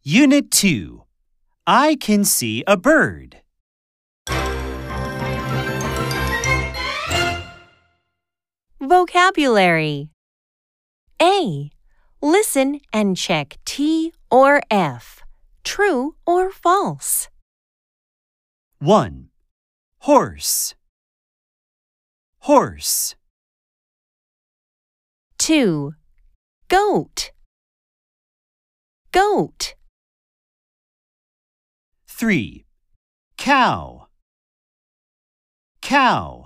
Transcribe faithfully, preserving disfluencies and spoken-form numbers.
Unit two. I can see a bird. Vocabulary. A. Listen and check T or F. True or false? one. Horse. Horse. two. Goat. Goat. three. Cow. Cow.